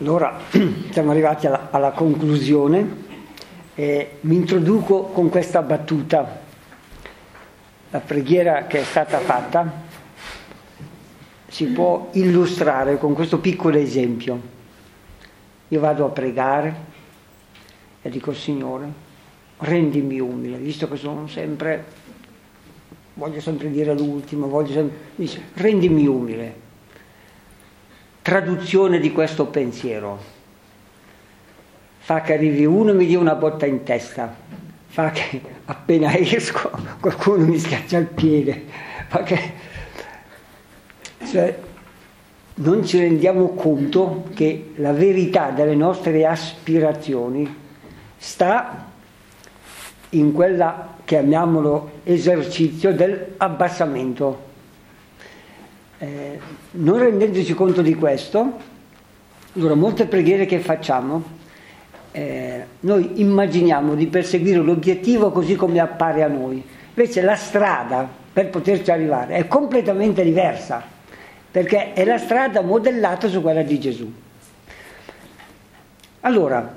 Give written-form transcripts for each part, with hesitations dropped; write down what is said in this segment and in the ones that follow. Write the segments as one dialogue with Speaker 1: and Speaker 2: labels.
Speaker 1: Allora, siamo arrivati alla conclusione e mi introduco con questa battuta. La preghiera che è stata fatta si può illustrare con questo piccolo esempio. Io vado a pregare e dico: Signore, rendimi umile, visto che sono sempre, voglio sempre dire l'ultimo, dice, rendimi umile. Traduzione di questo pensiero: fa che arrivi uno e mi dia una botta in testa, fa che appena esco qualcuno mi schiaccia il piede, fa che... Cioè, non ci rendiamo conto che la verità delle nostre aspirazioni sta in quella, chiamiamolo, esercizio dell'abbassamento. Non rendendoci conto di questo, allora molte preghiere che facciamo, noi immaginiamo di perseguire l'obiettivo così come appare a noi, invece la strada per poterci arrivare è completamente diversa, perché è la strada modellata su quella di Gesù. Allora,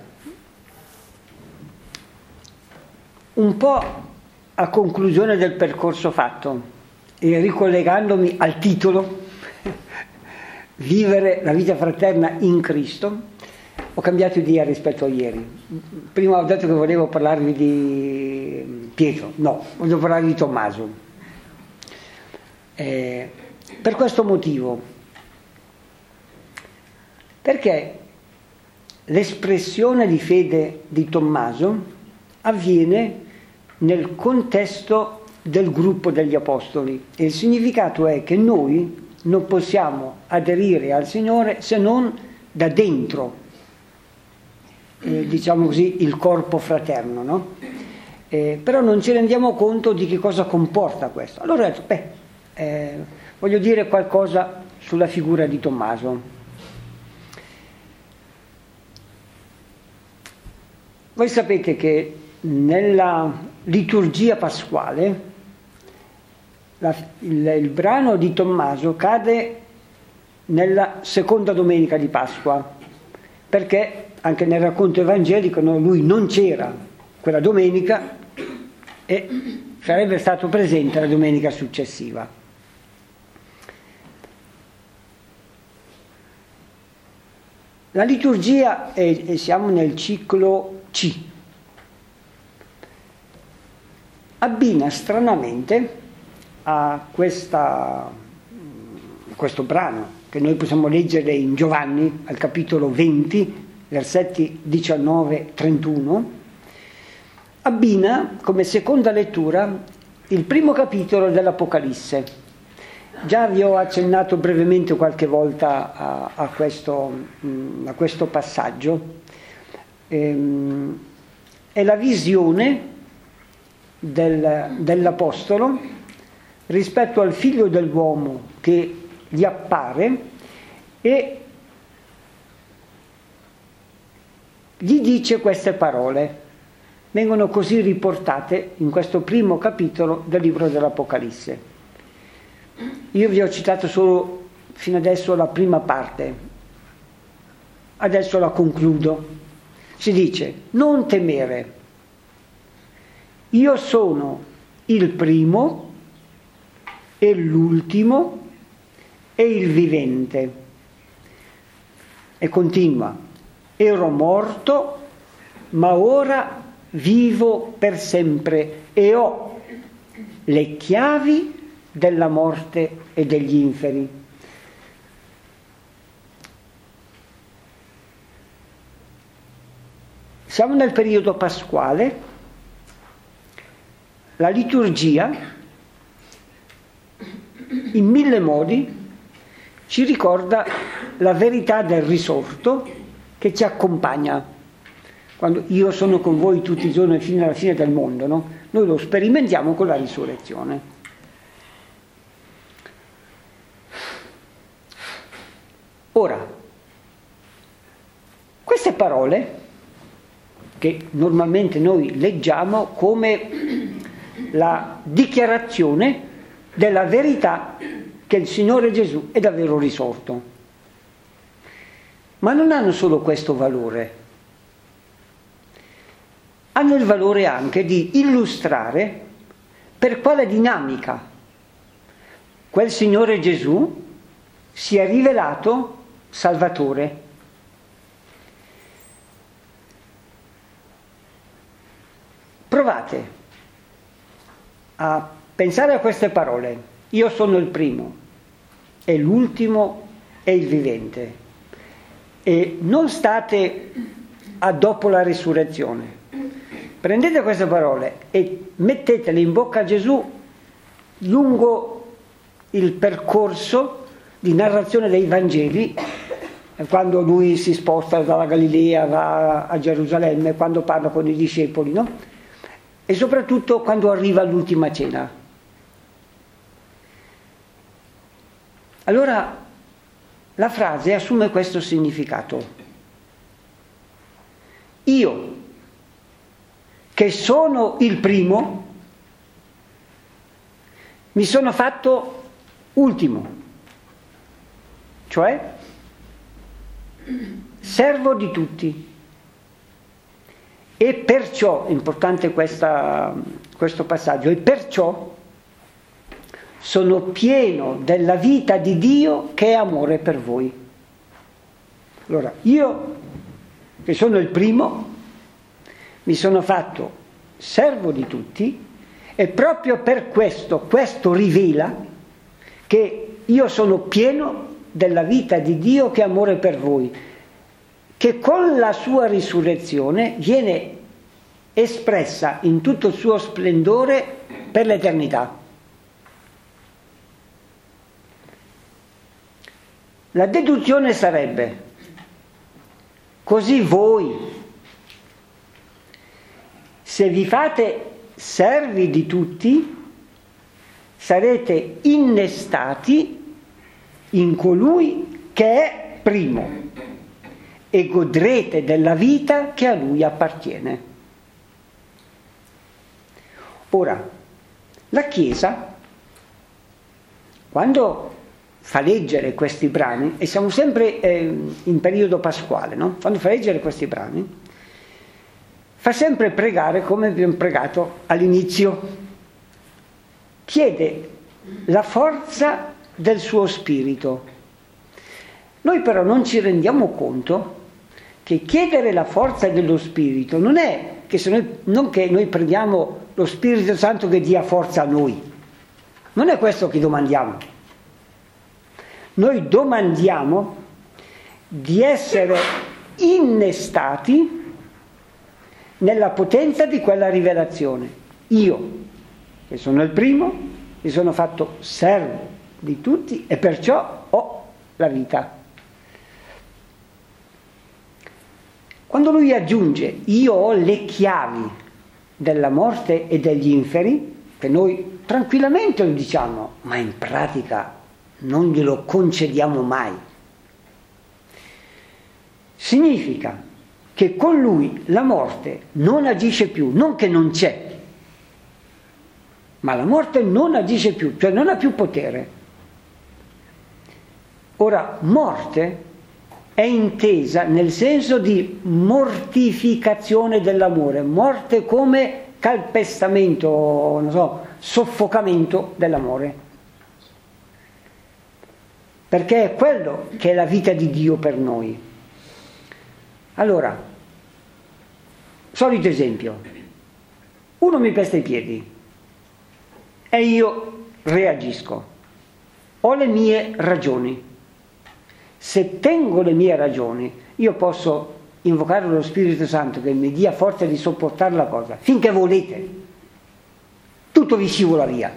Speaker 1: un po' a conclusione del percorso fatto e ricollegandomi al titolo Vivere la vita fraterna in Cristo, ho cambiato idea rispetto a ieri. Prima ho detto che volevo parlarvi di Pietro, no, voglio parlarvi di Tommaso. Per questo motivo, perché l'espressione di fede di Tommaso avviene nel contesto del gruppo degli apostoli e il significato è che noi non possiamo aderire al Signore se non da dentro, diciamo così, il corpo fraterno, no? Però non ci rendiamo conto di che cosa comporta questo. Allora ho detto, voglio dire qualcosa sulla figura di Tommaso. Voi sapete che nella liturgia pasquale il brano di Tommaso cade nella seconda domenica di Pasqua, perché anche nel racconto evangelico lui non c'era quella domenica e sarebbe stato presente la domenica successiva. La liturgia, e siamo nel ciclo C, abbina stranamente a questo brano che noi possiamo leggere in Giovanni al capitolo 20, versetti 19-31, abbina come seconda lettura il primo capitolo dell'Apocalisse. Già vi ho accennato brevemente qualche volta a questo passaggio. È la visione dell'Apostolo rispetto al figlio dell'uomo che gli appare e gli dice queste parole. Vengono così riportate in questo primo capitolo del libro dell'Apocalisse. Io vi ho citato solo fino adesso la prima parte, adesso la concludo. Si dice: non temere, io sono il primo e l'ultimo e il vivente. E continua: ero morto, ma ora vivo per sempre e ho le chiavi della morte e degli inferi. Siamo nel periodo pasquale, la liturgia in mille modi ci ricorda la verità del risorto che ci accompagna. Quando io sono con voi tutti i giorni fino alla fine del mondo, no? Noi lo sperimentiamo con la risurrezione. Ora, queste parole che normalmente noi leggiamo come la dichiarazione della verità che il Signore Gesù è davvero risorto. ma non hanno solo questo valore, hanno il valore anche di illustrare per quale dinamica quel Signore Gesù si è rivelato Salvatore. Provate a pensare a queste parole: io sono il primo e l'ultimo e il vivente, e non state a dopo la risurrezione. Prendete queste parole e mettetele in bocca a Gesù lungo il percorso di narrazione dei Vangeli, quando lui si sposta dalla Galilea, va a Gerusalemme, quando parla con i discepoli, no? E soprattutto quando arriva all'ultima cena. Allora la frase assume questo significato: io, che sono il primo, mi sono fatto ultimo, cioè servo di tutti. E perciò, importante questo passaggio, e perciò sono pieno della vita di Dio che è amore per voi. Allora, io, che sono il primo, mi sono fatto servo di tutti, e proprio per questo rivela che io sono pieno della vita di Dio che è amore per voi, che con la sua risurrezione viene espressa in tutto il suo splendore per l'eternità. La deduzione sarebbe: così voi, se vi fate servi di tutti, sarete innestati in colui che è primo e godrete della vita che a lui appartiene. Ora, la Chiesa, quando fa leggere questi brani, e siamo sempre in periodo pasquale, no? Quando fa leggere questi brani, fa sempre pregare come abbiamo pregato all'inizio, chiede la forza del suo spirito. Noi però non ci rendiamo conto che chiedere la forza dello Spirito non è non che noi preghiamo lo Spirito Santo che dia forza a noi, non è questo che domandiamo. Noi domandiamo di essere innestati nella potenza di quella rivelazione. Io, che sono il primo, mi sono fatto servo di tutti e perciò ho la vita. Quando lui aggiunge io ho le chiavi della morte e degli inferi, che noi tranquillamente lo diciamo, ma in pratica non glielo concediamo mai, significa che con lui la morte non agisce più, non che non c'è, ma la morte non agisce più, cioè non ha più potere. Ora, morte è intesa nel senso di mortificazione dell'amore, morte come calpestamento, non so, soffocamento dell'amore. Perché è quello che è la vita di Dio per noi. Allora, solito esempio, uno mi pesta i piedi e io reagisco, ho le mie ragioni. Se tengo le mie ragioni, io posso invocare lo Spirito Santo che mi dia forza di sopportare la cosa, finché volete. Tutto vi scivola via.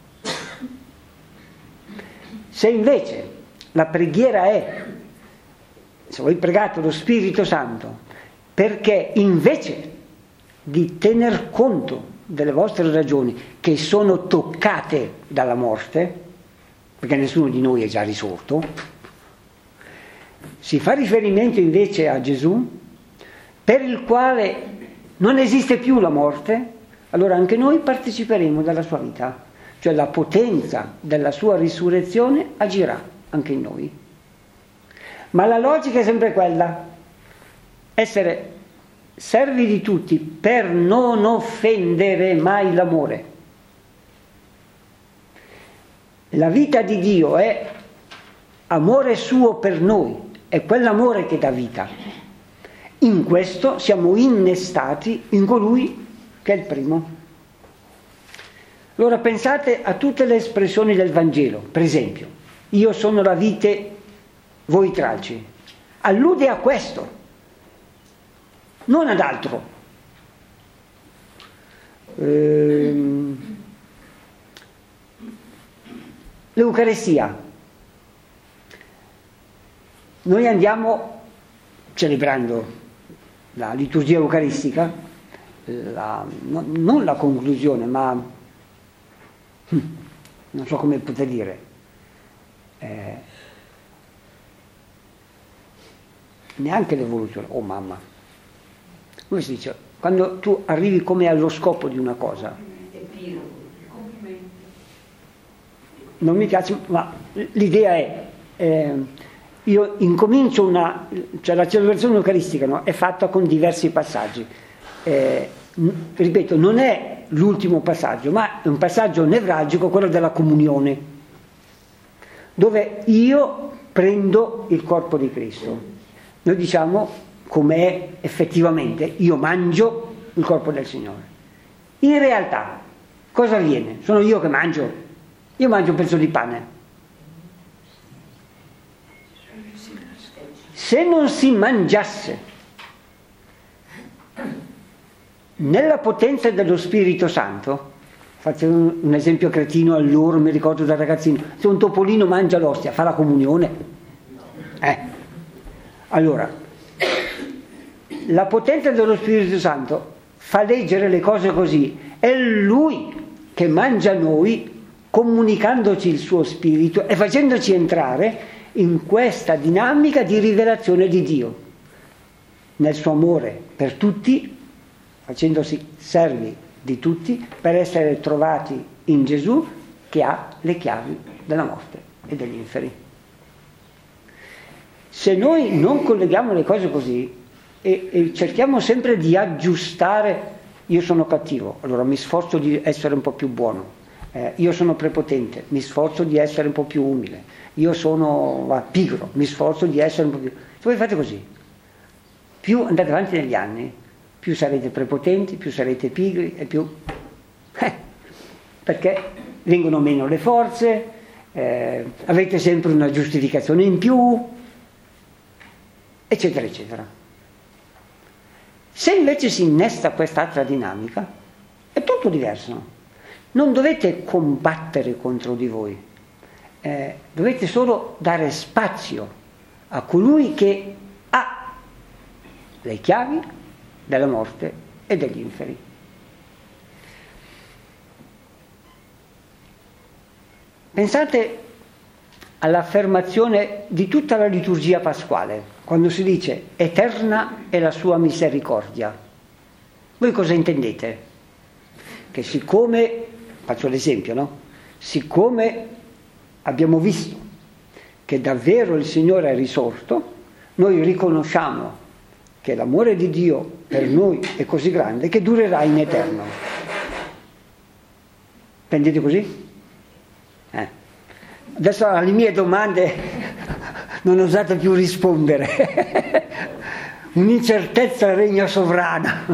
Speaker 1: Se invece la preghiera è, se voi pregate lo Spirito Santo, perché invece di tener conto delle vostre ragioni che sono toccate dalla morte, perché nessuno di noi è già risorto, si fa riferimento invece a Gesù, per il quale non esiste più la morte, allora anche noi parteciperemo della sua vita, cioè la potenza della sua risurrezione agirà anche in noi. Ma la logica è sempre quella: essere servi di tutti per non offendere mai l'amore. La vita di Dio è amore suo per noi, è quell'amore che dà vita. In questo siamo innestati in colui che è il primo. Allora pensate a tutte le espressioni del Vangelo. Per esempio, io sono la vite, voi tralci. Allude a questo, non ad altro. L'Eucaristia. Noi andiamo celebrando la liturgia eucaristica, non la conclusione, ma non so come poter dire, neanche l'evoluzione, oh mamma, come si dice, quando tu arrivi come allo scopo di una cosa, non mi piace, ma l'idea è, io incomincio cioè la celebrazione eucaristica, no, è fatta con diversi passaggi, ripeto, non è l'ultimo passaggio, ma è un passaggio nevralgico, quello della comunione, dove io prendo il corpo di Cristo. Noi diciamo com'è effettivamente, io mangio il corpo del Signore. In realtà cosa avviene? Sono io che mangio? Io mangio un pezzo di pane. Se non si mangiasse nella potenza dello Spirito Santo, faccio un esempio cretino, allora mi ricordo da ragazzino, se un topolino mangia l'ostia, fa la comunione? Allora, la potenza dello Spirito Santo fa leggere le cose così, è Lui che mangia noi, comunicandoci il suo Spirito e facendoci entrare in questa dinamica di rivelazione di Dio, nel suo amore per tutti, facendosi servi di tutti, per essere trovati in Gesù che ha le chiavi della morte e degli inferi. Se noi non colleghiamo le cose così e cerchiamo sempre di aggiustare, io sono cattivo, allora mi sforzo di essere un po' più buono, io sono prepotente, mi sforzo di essere un po' più umile, io sono pigro, mi sforzo di essere un po' più... Se voi fate così, più andate avanti negli anni, più sarete prepotenti, più sarete pigri e più... perché vengono meno le forze, avete sempre una giustificazione in più, eccetera, eccetera. Se invece si innesta quest'altra dinamica, è tutto diverso. Non dovete combattere contro di voi, dovete solo dare spazio a colui che ha le chiavi della morte e degli inferi. Pensate all'affermazione di tutta la liturgia pasquale, quando si dice eterna è la sua misericordia. Voi cosa intendete? Che siccome, faccio l'esempio, no? Siccome abbiamo visto che davvero il Signore è risorto, noi riconosciamo che l'amore di Dio per noi è così grande che durerà in eterno. Intendete così? Adesso alle mie domande non osate più rispondere. Un'incertezza regna sovrana.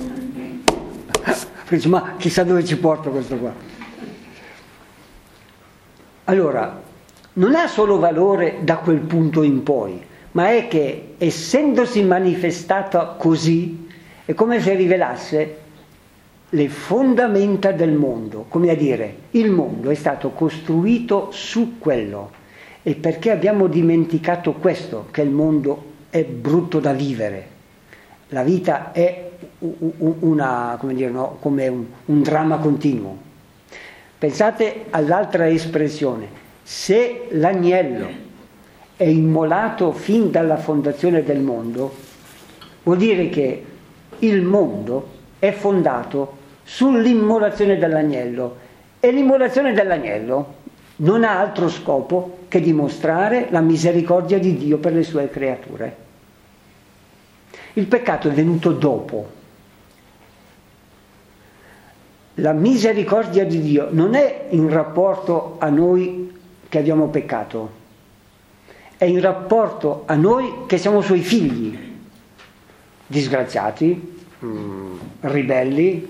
Speaker 1: Ma chissà dove ci porta questo qua. Allora, non ha solo valore da quel punto in poi, ma è che essendosi manifestata così, è come se rivelasse le fondamenta del mondo, come a dire, il mondo è stato costruito su quello, e perché abbiamo dimenticato questo, che il mondo è brutto da vivere, la vita è come dire, no, come un dramma continuo. Pensate all'altra espressione, se l'agnello è immolato fin dalla fondazione del mondo, vuol dire che il mondo è fondato sull'immolazione dell'agnello, e l'immolazione dell'agnello non ha altro scopo che dimostrare la misericordia di Dio per le sue creature. Il peccato è venuto dopo. La misericordia di Dio non è in rapporto a noi che abbiamo peccato, è in rapporto a noi che siamo suoi figli, disgraziati, ribelli,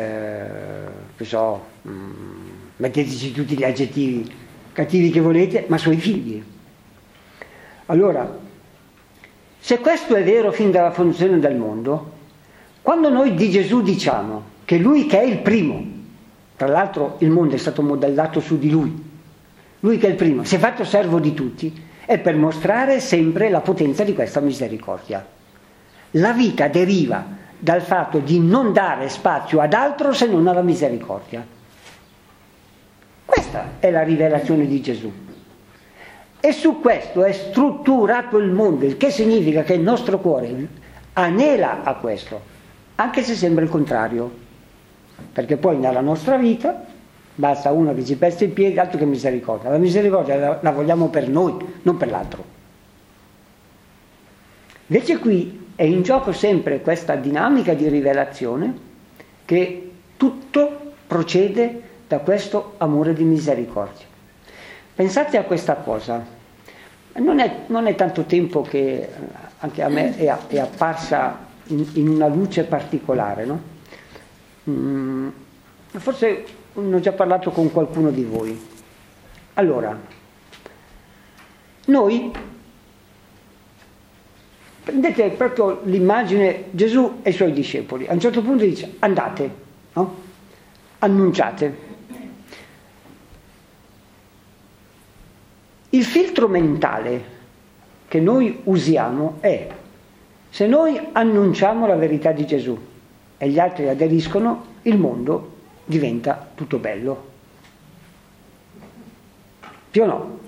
Speaker 1: metteteci tutti gli aggettivi cattivi che volete, ma suoi figli. Allora, se questo è vero fin dalla fondazione del mondo, quando noi di Gesù diciamo che lui che è il primo, tra l'altro il mondo è stato modellato su di lui che è il primo, si è fatto servo di tutti, è per mostrare sempre la potenza di questa misericordia. La vita deriva dal fatto di non dare spazio ad altro se non alla misericordia. Questa è la rivelazione di Gesù. E su questo è strutturato il mondo, il che significa che il nostro cuore anela a questo, anche se sembra il contrario. Perché poi nella nostra vita basta uno che ci pesta i piedi, altro che misericordia. La misericordia la vogliamo per noi, non per l'altro. Invece qui è in gioco sempre questa dinamica di rivelazione che tutto procede da questo amore di misericordia. Pensate a questa cosa. Non è tanto tempo che anche a me è apparsa in una luce particolare, no? Forse ne ho già parlato con qualcuno di voi. Allora, noi prendete proprio l'immagine Gesù e i suoi discepoli. A un certo punto dice: andate, no? Annunciate. Il filtro mentale che noi usiamo è: se noi annunciamo la verità di Gesù e gli altri aderiscono, il mondo diventa tutto bello. Sì o no?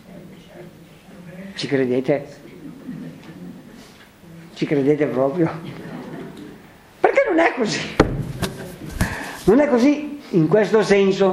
Speaker 1: Ci credete? Ci credete proprio? Perché non è così. Non è così in questo senso.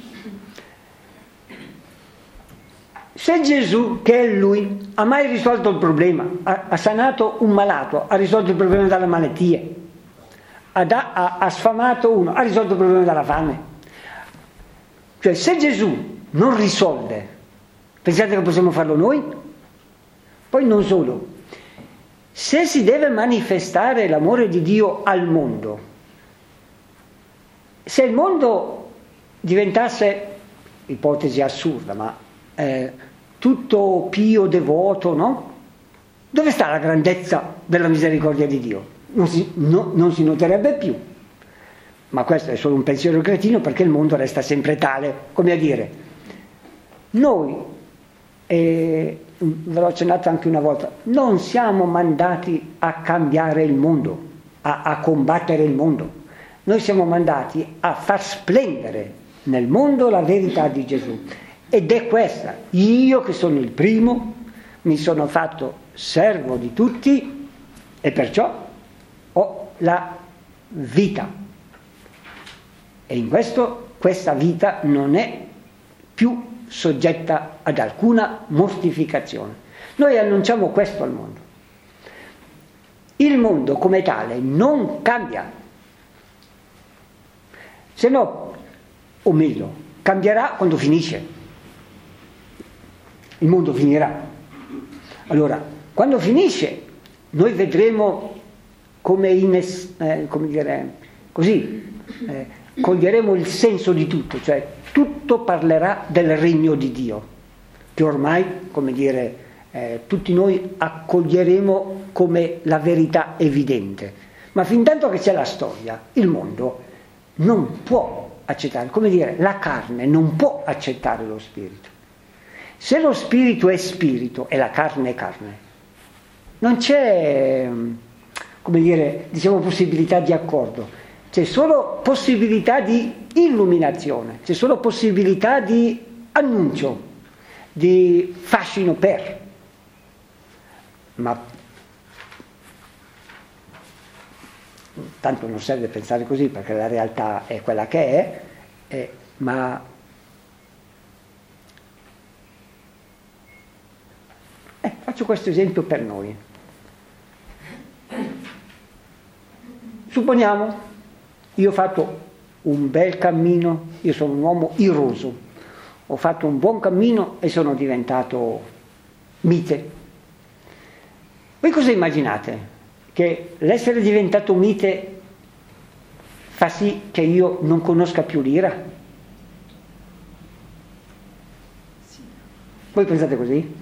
Speaker 1: Se Gesù, che è Lui, ha mai risolto il problema, ha sanato un malato, ha risolto il problema delle malattie, ha sfamato uno, ha risolto il problema della fame. Cioè, se Gesù non risolve, pensate che possiamo farlo noi? Poi non solo. Se si deve manifestare l'amore di Dio al mondo, se il mondo diventasse, ipotesi assurda, ma tutto pio, devoto, no? Dove sta la grandezza della misericordia di Dio? Non si noterebbe più. Ma questo è solo un pensiero cretino, perché il mondo resta sempre tale, come a dire, noi, ve l'ho accennato anche una volta, non siamo mandati a cambiare il mondo, a combattere il mondo. Noi siamo mandati a far splendere nel mondo la verità di Gesù. Ed è questa: io che sono il primo, mi sono fatto servo di tutti e perciò ho la vita. E in questo, questa vita non è più soggetta ad alcuna mortificazione. Noi annunciamo questo al mondo. Il mondo come tale non cambia. Se no, o meglio, cambierà quando finisce. Il mondo finirà. Allora, quando finisce, noi vedremo come dire, così, coglieremo il senso di tutto, cioè tutto parlerà del regno di Dio, che ormai, come dire, tutti noi accoglieremo come la verità evidente. Ma fin tanto che c'è la storia, il mondo non può accettare, come dire, la carne non può accettare lo spirito. Se lo spirito è spirito e la carne è carne, non c'è, come dire, diciamo, possibilità di accordo, c'è solo possibilità di illuminazione, c'è solo possibilità di annuncio, di fascino per. Ma tanto non serve pensare così, perché la realtà è quella che è, ma Faccio questo esempio per noi. Supponiamo, io ho fatto un bel cammino, io sono un uomo iroso, ho fatto un buon cammino e sono diventato mite. Voi cosa immaginate? Che l'essere diventato mite fa sì che io non conosca più l'ira? Voi pensate così?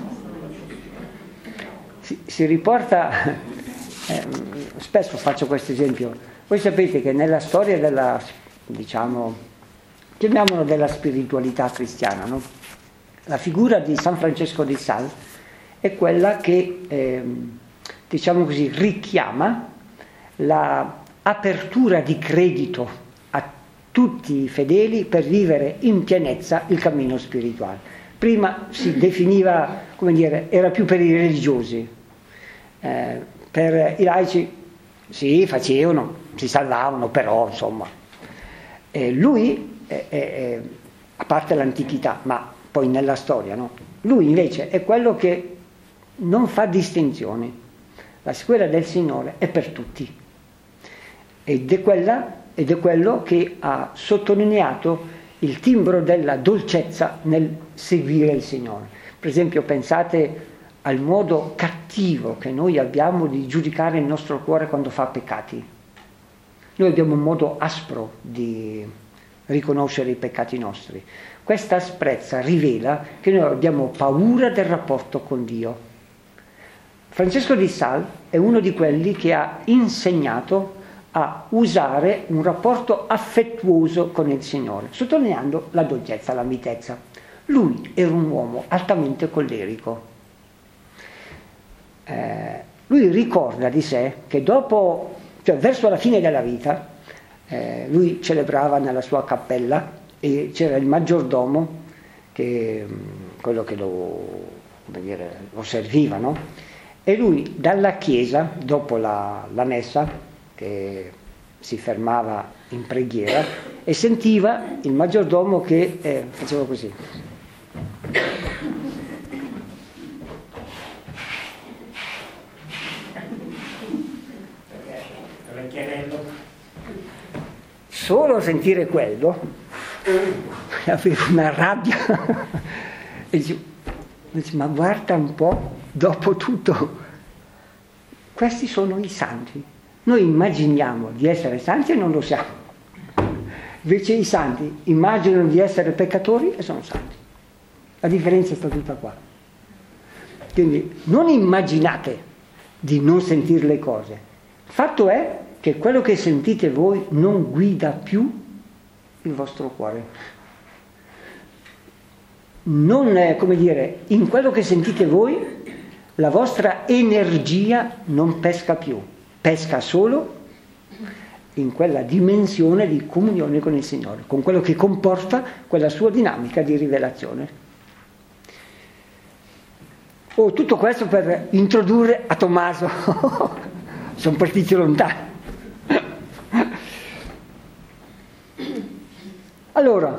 Speaker 1: Si riporta, spesso faccio questo esempio, voi sapete che nella storia della, diciamo, chiamiamolo della spiritualità cristiana, no? La figura di San Francesco di Sales è quella che, diciamo così, richiama l'apertura di credito a tutti i fedeli per vivere in pienezza il cammino spirituale. Prima si definiva, come dire, era più per i religiosi, per i laici sì, facevano, si salvavano, però insomma. Lui, a parte l'antichità, ma poi nella storia, no? Lui invece è quello che non fa distinzioni. La scuola del Signore è per tutti. Ed è quello che ha sottolineato il timbro della dolcezza nel seguire il Signore. Per esempio, pensate al modo cattivo che noi abbiamo di giudicare il nostro cuore quando fa peccati. Noi abbiamo un modo aspro di riconoscere i peccati nostri. Questa asprezza rivela che noi abbiamo paura del rapporto con Dio. Francesco di Sales è uno di quelli che ha insegnato a usare un rapporto affettuoso con il Signore, sottolineando la dolcezza, la mitezza. Lui era un uomo altamente collerico. Lui ricorda di sé che dopo, cioè verso la fine della vita, lui celebrava nella sua cappella e c'era il maggiordomo, quello che lo serviva, no? E lui dalla chiesa, dopo la messa, che si fermava in preghiera, e sentiva il maggiordomo che faceva così. Solo sentire quello aveva una rabbia e dice, ma guarda un po', dopo tutto questi sono i santi, noi immaginiamo di essere santi e non lo siamo, invece i santi immaginano di essere peccatori e sono santi. La differenza sta tutta qua. Quindi non immaginate di non sentire le cose, il fatto è che quello che sentite voi non guida più il vostro cuore. Non, come dire, in quello che sentite voi la vostra energia non pesca più, pesca solo in quella dimensione di comunione con il Signore, con quello che comporta quella sua dinamica di rivelazione. Tutto questo per introdurre a Tommaso. Sono partiti lontani. Allora,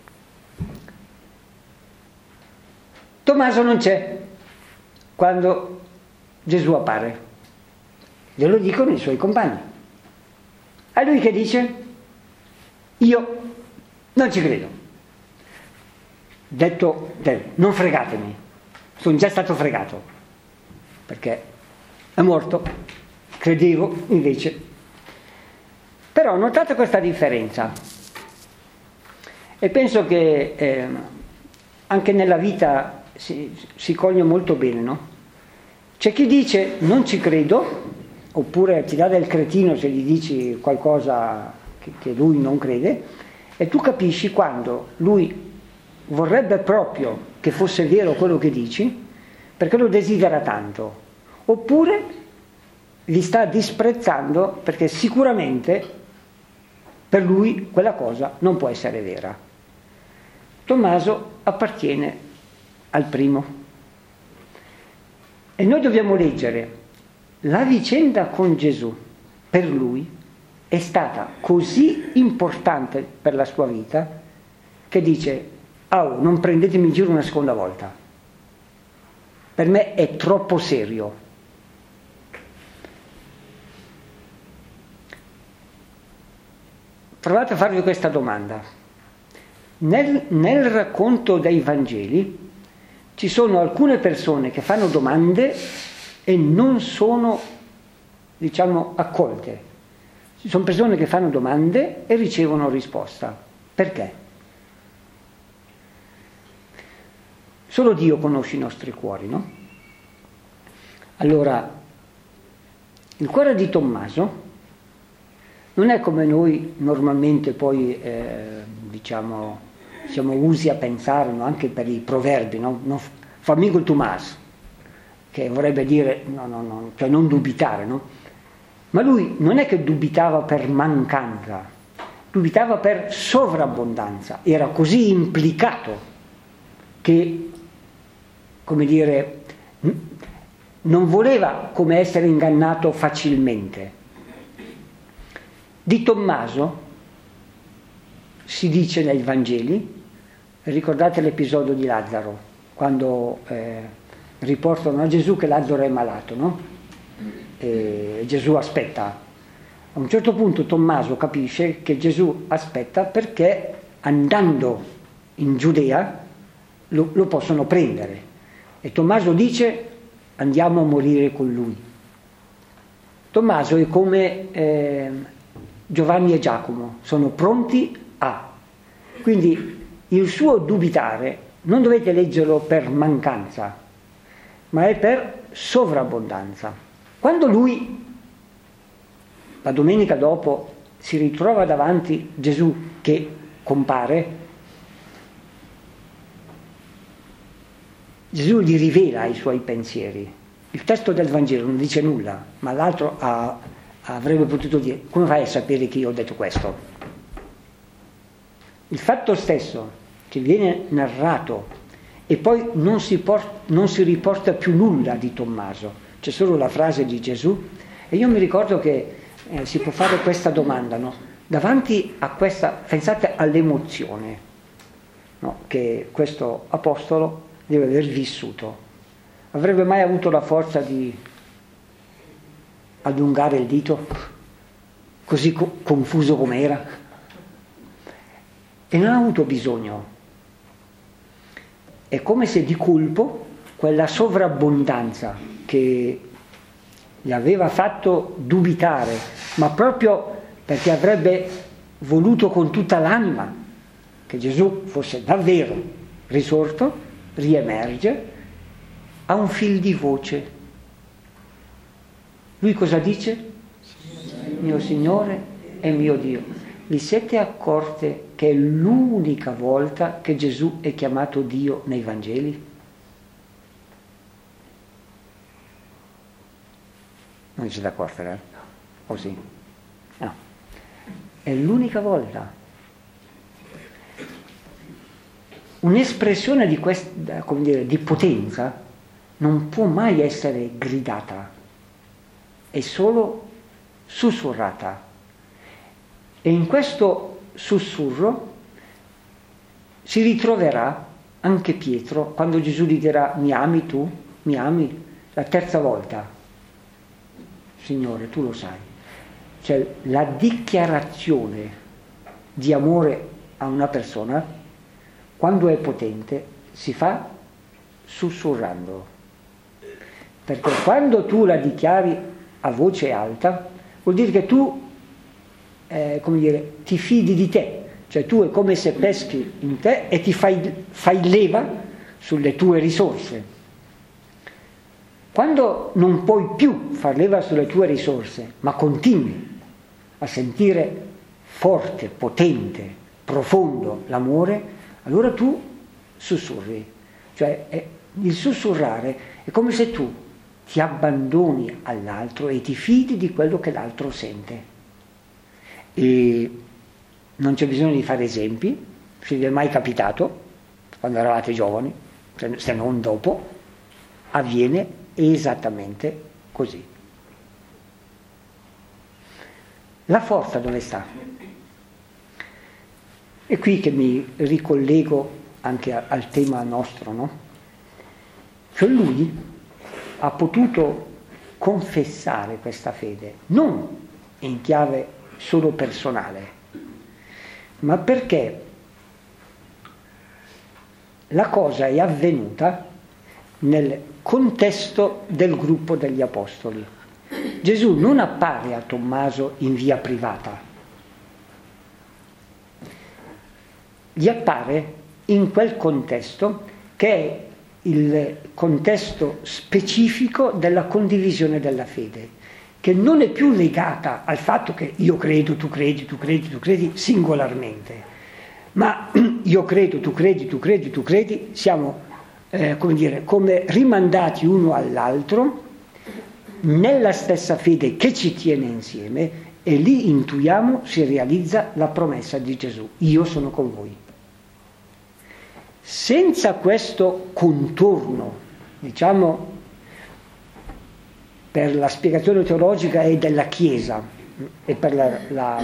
Speaker 1: Tommaso non c'è quando Gesù appare, glielo dicono i suoi compagni. A lui che dice? Io non ci credo. Detto, non fregatemi, sono già stato fregato, perché è morto, credevo invece. Però notate questa differenza. E penso che anche nella vita si coglie molto bene, no? C'è chi dice non ci credo, oppure ti dà del cretino se gli dici qualcosa che lui non crede, e tu capisci quando lui vorrebbe proprio che fosse vero quello che dici, perché lo desidera tanto, oppure li sta disprezzando perché sicuramente per lui quella cosa non può essere vera. Tommaso appartiene al primo. E noi dobbiamo leggere la vicenda con Gesù. Per lui è stata così importante per la sua vita che dice: non prendetemi in giro una seconda volta, per me è troppo serio. Provate a farvi questa domanda. Nel racconto dei Vangeli ci sono alcune persone che fanno domande e non sono, diciamo, accolte. Ci sono persone che fanno domande e ricevono risposta. Perché? Solo Dio conosce i nostri cuori, no? Allora, il cuore di Tommaso non è come noi normalmente poi, diciamo, siamo usi a pensare, no? Anche per i proverbi, no? Famigul Tommaso, che vorrebbe dire cioè non dubitare, no? Ma lui non è che dubitava per mancanza, dubitava per sovrabbondanza, era così implicato che, come dire, non voleva come essere ingannato facilmente. Di Tommaso si dice nei Vangeli, ricordate l'episodio di Lazzaro, quando riportano a Gesù che Lazzaro è malato, no? E Gesù aspetta. A un certo punto Tommaso capisce che Gesù aspetta perché andando in Giudea lo possono prendere. E Tommaso dice: andiamo a morire con lui. Tommaso è come Giovanni e Giacomo, sono pronti a. Quindi il suo dubitare non dovete leggerlo per mancanza, ma è per sovrabbondanza. Quando lui, la domenica dopo, si ritrova davanti Gesù che compare, Gesù gli rivela i suoi pensieri. Il testo del Vangelo non dice nulla, ma l'altro avrebbe potuto dire: come fai a sapere che io ho detto questo? Il fatto stesso che viene narrato e poi non si riporta più nulla di Tommaso, c'è solo la frase di Gesù. E io mi ricordo che si può fare questa domanda, no? Davanti a questa, pensate all'emozione, no? Che questo apostolo deve aver vissuto. Avrebbe mai avuto la forza di allungare il dito, così confuso com'era? E non ha avuto bisogno. È come se di colpo quella sovrabbondanza che gli aveva fatto dubitare, ma proprio perché avrebbe voluto con tutta l'anima che Gesù fosse davvero risorto, riemerge, ha un fil di voce. Lui cosa dice? Mio Signore e mio Dio. Vi siete accorte che è l'unica volta che Gesù è chiamato Dio nei Vangeli? Non vi siete accorte, eh? O sì? No. È l'unica volta. Un'espressione di questa, come dire, di potenza non può mai essere gridata, è solo sussurrata. E in questo sussurro si ritroverà anche Pietro quando Gesù gli dirà: mi ami tu? Mi ami? La terza volta: Signore, tu lo sai. Cioè la dichiarazione di amore a una persona, quando è potente, si fa sussurrando. Perché quando tu la dichiari a voce alta, vuol dire che tu, come dire, ti fidi di te. Cioè tu è come se peschi in te e ti fai leva sulle tue risorse. Quando non puoi più far leva sulle tue risorse, ma continui a sentire forte, potente, profondo l'amore, allora tu sussurri. Cioè il sussurrare è come se tu ti abbandoni all'altro e ti fidi di quello che l'altro sente. E non c'è bisogno di fare esempi, se vi è mai capitato, quando eravate giovani, se non dopo, avviene esattamente così. La forza dove sta? È qui che mi ricollego anche al tema nostro, no? Cioè lui ha potuto confessare questa fede, non in chiave solo personale, ma perché la cosa è avvenuta nel contesto del gruppo degli apostoli. Gesù non appare a Tommaso in via privata, gli appare in quel contesto che è il contesto specifico della condivisione della fede, che non è più legata al fatto che io credo, tu credi, tu credi, tu credi singolarmente, ma io credo, tu credi, tu credi, tu credi, siamo come rimandati uno all'altro nella stessa fede che ci tiene insieme, e lì intuiamo si realizza la promessa di Gesù: io sono con voi. Senza questo contorno, diciamo, per la spiegazione teologica e della Chiesa e per la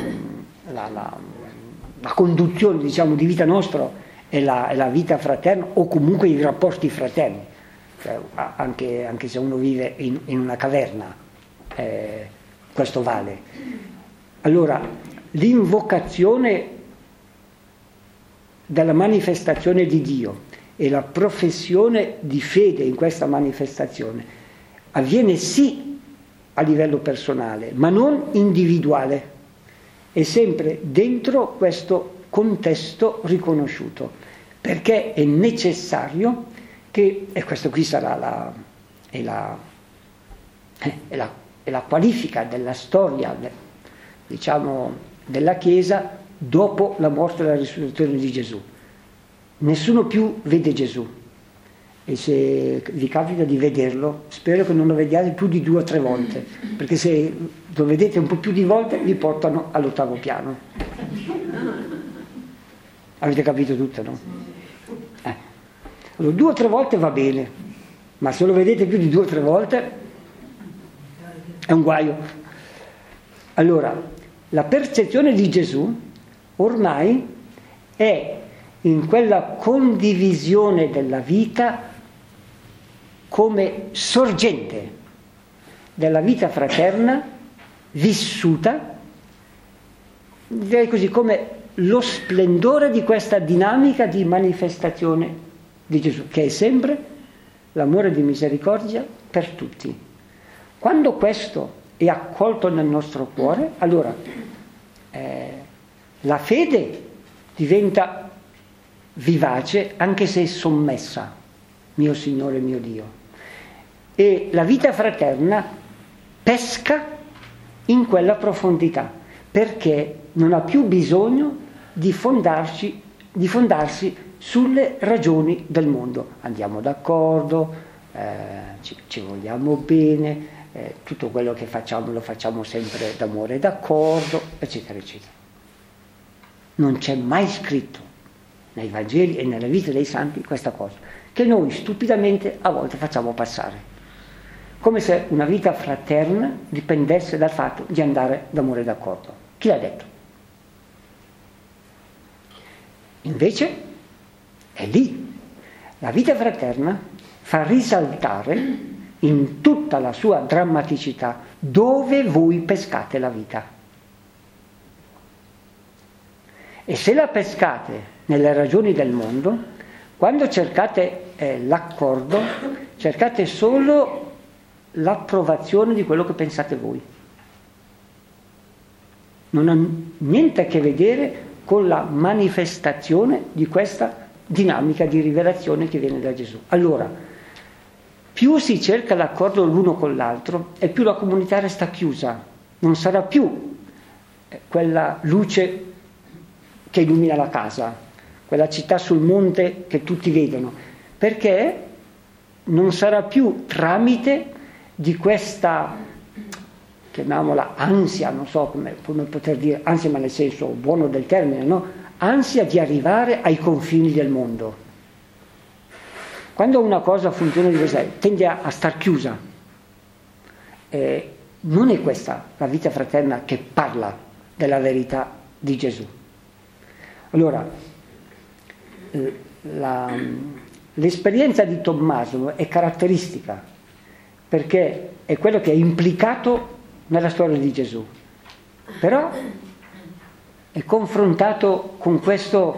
Speaker 1: conduzione, diciamo, di vita nostra e la vita fraterna, o comunque i rapporti fraterni, cioè, anche se uno vive in una caverna, questo vale. Allora, l'invocazione della manifestazione di Dio e la professione di fede in questa manifestazione avviene sì a livello personale, ma non individuale, è sempre dentro questo contesto riconosciuto, perché è necessario che, e questo qui sarà la qualifica della storia, diciamo, della Chiesa dopo la morte e la risurrezione di Gesù. Nessuno più vede Gesù, e se vi capita di vederlo, spero che non lo vediate più di 2 o 3 volte, perché se lo vedete un po' più di volte vi portano all'8° piano. Avete capito tutto, no? Allora, 2 o 3 volte va bene, ma se lo vedete più di 2 o 3 volte è un guaio. Allora, la percezione di Gesù ormai è in quella condivisione della vita come sorgente della vita fraterna vissuta, direi così, come lo splendore di questa dinamica di manifestazione di Gesù, che è sempre l'amore di misericordia per tutti. Quando questo è accolto nel nostro cuore, allora la fede diventa vivace anche se è sommessa, mio Signore, mio Dio, e la vita fraterna pesca in quella profondità, perché non ha più bisogno di fondarsi sulle ragioni del mondo. Andiamo d'accordo, ci vogliamo bene, tutto quello che facciamo lo facciamo sempre d'amore e d'accordo, eccetera, eccetera. Non c'è mai scritto nei Vangeli e nella vita dei santi questa cosa, che noi stupidamente a volte facciamo passare, come se una vita fraterna dipendesse dal fatto di andare d'amore e d'accordo. Chi l'ha detto? Invece è lì. La vita fraterna fa risaltare in tutta la sua drammaticità dove voi pescate la vita. E se la pescate nelle ragioni del mondo, quando cercate l'accordo, cercate solo l'approvazione di quello che pensate voi. Non ha niente a che vedere con la manifestazione di questa dinamica di rivelazione che viene da Gesù. Allora, più si cerca l'accordo l'uno con l'altro e più la comunità resta chiusa, non sarà più quella luce che illumina la casa, quella città sul monte che tutti vedono, perché non sarà più tramite di questa, chiamiamola ansia, non so come poter dire, ansia ma nel senso buono del termine, no? Ansia di arrivare ai confini del mondo. Quando una cosa funziona di questa, tende a star chiusa. Non è questa la vita fraterna che parla della verità di Gesù. Allora, l'esperienza di Tommaso è caratteristica, perché è quello che è implicato nella storia di Gesù, però è confrontato con questo,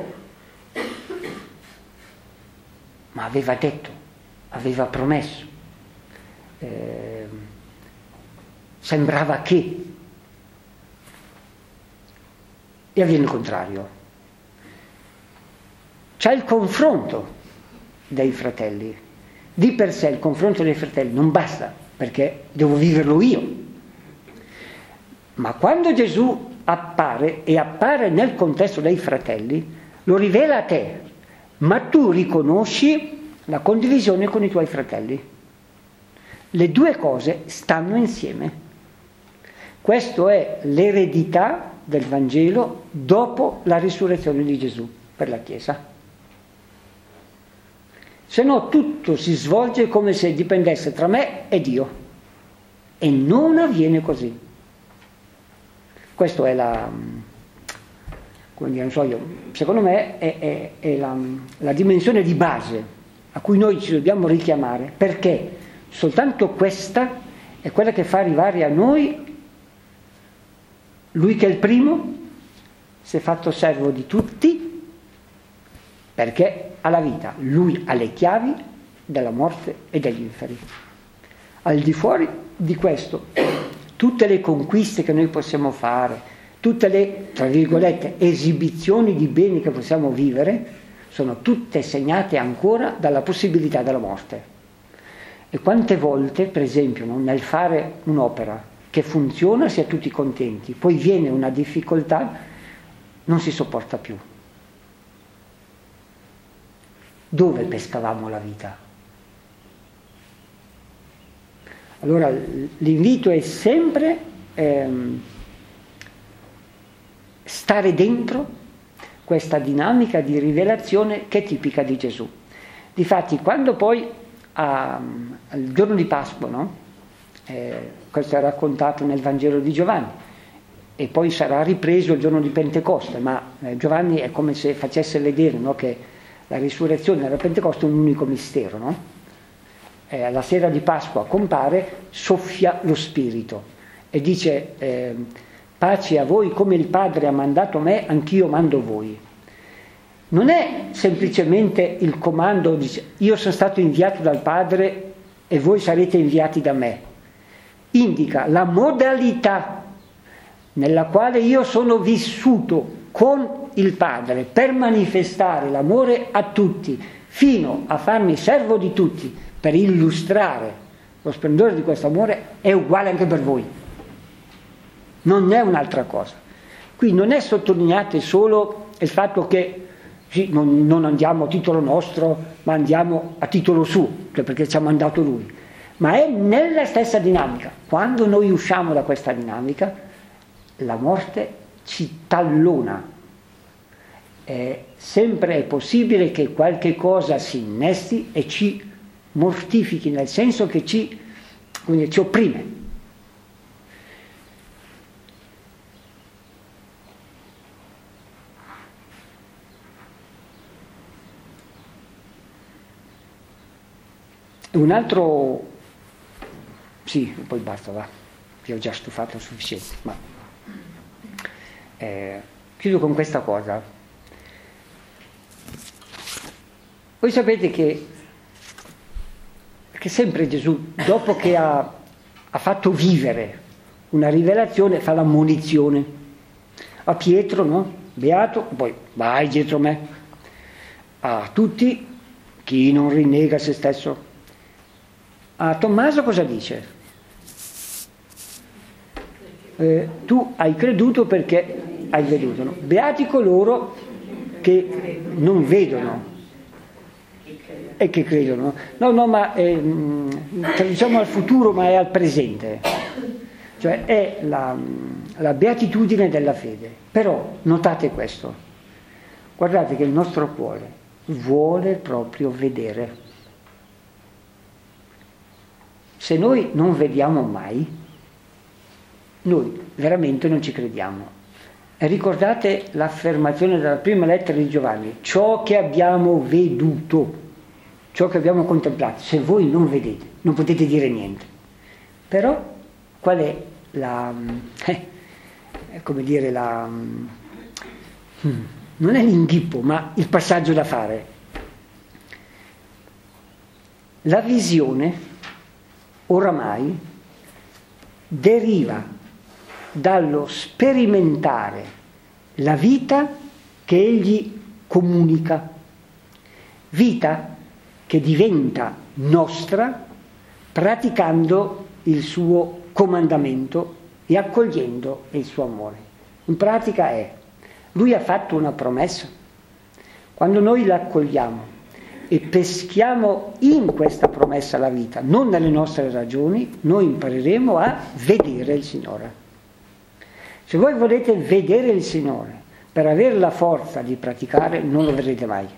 Speaker 1: ma aveva detto, aveva promesso, sembrava che, e avviene il contrario. C'è il confronto dei fratelli. Di per sé il confronto dei fratelli non basta, perché devo viverlo io. Ma quando Gesù appare, e appare nel contesto dei fratelli, lo rivela a te, ma tu riconosci la condivisione con i tuoi fratelli. Le due cose stanno insieme. Questa è l'eredità del Vangelo dopo la risurrezione di Gesù per la Chiesa. Se no tutto si svolge come se dipendesse tra me e Dio, e non avviene così. Questo è come dire, non so io, secondo me è la dimensione di base a cui noi ci dobbiamo richiamare, perché soltanto questa è quella che fa arrivare a noi lui che è il primo, si è fatto servo di tutti, perché ha la vita, lui ha le chiavi della morte e degli inferi. Al di fuori di questo, tutte le conquiste che noi possiamo fare, tutte le, tra virgolette, esibizioni di beni che possiamo vivere, sono tutte segnate ancora dalla possibilità della morte. E quante volte, per esempio, nel fare un'opera che funziona, si è tutti contenti, poi viene una difficoltà, non si sopporta più. Dove pescavamo la vita? Allora l'invito è sempre stare dentro questa dinamica di rivelazione che è tipica di Gesù. Difatti quando poi al giorno di Pasqua, no? Questo è raccontato nel Vangelo di Giovanni e poi sarà ripreso il giorno di Pentecoste, ma Giovanni è come se facesse vedere, no, che la risurrezione e la Pentecoste è un unico mistero, no? La sera di Pasqua compare, soffia lo Spirito e dice pace a voi, come il Padre ha mandato me, anch'io mando voi. Non è semplicemente il comando, dice, io sono stato inviato dal Padre e voi sarete inviati da me. Indica la modalità nella quale io sono vissuto con il Padre per manifestare l'amore a tutti, fino a farmi servo di tutti, per illustrare lo splendore di questo amore, è uguale anche per voi. Non è un'altra cosa. Qui non è sottolineato solo il fatto che sì, non andiamo a titolo nostro, ma andiamo a titolo suo, cioè perché ci ha mandato lui. Ma è nella stessa dinamica. Quando noi usciamo da questa dinamica, la morte ci tallona. Sempre è possibile che qualche cosa si innesti e ci mortifichi, nel senso che ci opprime. Un altro, sì, poi basta, va, vi ho già stufato sufficiente, ma chiudo con questa cosa. Voi sapete che sempre Gesù, dopo che ha fatto vivere una rivelazione, fa l'ammonizione a Pietro, no? Beato, poi vai dietro me, a tutti, chi non rinnega se stesso. A Tommaso cosa dice? Tu hai creduto perché hai veduto, no? Beati coloro che non vedono e che credono. No, ma diciamo al futuro, ma è al presente. Cioè è la beatitudine della fede. Però notate questo. Guardate che il nostro cuore vuole proprio vedere. Se noi non vediamo mai, noi veramente non ci crediamo. E ricordate l'affermazione della prima lettera di Giovanni: ciò che abbiamo veduto, ciò che abbiamo contemplato, se voi non vedete, non potete dire niente. Però qual è come dire, non è l'inghippo, ma il passaggio da fare. La visione, oramai, deriva dallo sperimentare la vita che egli comunica, vita che diventa nostra praticando il suo comandamento e accogliendo il suo amore. In pratica lui ha fatto una promessa. Quando noi la accogliamo e peschiamo in questa promessa la vita, non nelle nostre ragioni, noi impareremo a vedere il Signore. Se voi volete vedere il Signore per avere la forza di praticare, non lo vedrete mai.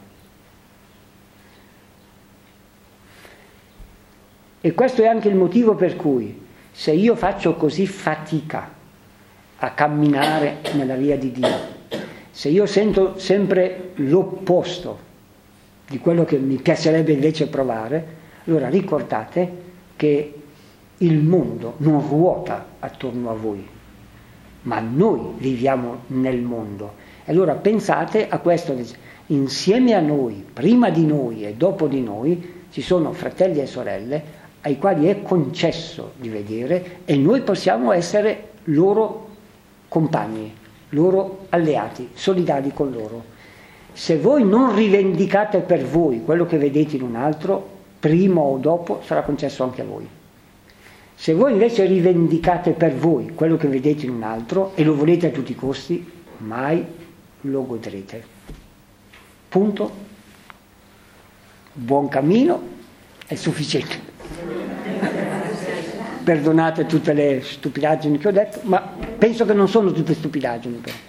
Speaker 1: E questo è anche il motivo per cui, se io faccio così fatica a camminare nella via di Dio, se io sento sempre l'opposto di quello che mi piacerebbe invece provare, allora ricordate che il mondo non ruota attorno a voi, ma noi viviamo nel mondo. E allora pensate a questo, insieme a noi, prima di noi e dopo di noi, ci sono fratelli e sorelle ai quali è concesso di vedere e noi possiamo essere loro compagni, loro alleati, solidari con loro. Se voi non rivendicate per voi quello che vedete in un altro, prima o dopo sarà concesso anche a voi. Se voi invece rivendicate per voi quello che vedete in un altro e lo volete a tutti i costi, mai lo godrete. Punto. Buon cammino, è sufficiente. Perdonate tutte le stupidaggini che ho detto, ma penso che non sono tutte stupidaggini però.